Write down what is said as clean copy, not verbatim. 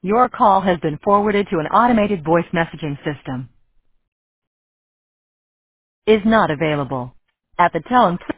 Your call has been forwarded to an automated voice messaging system. Is not available. At the tone,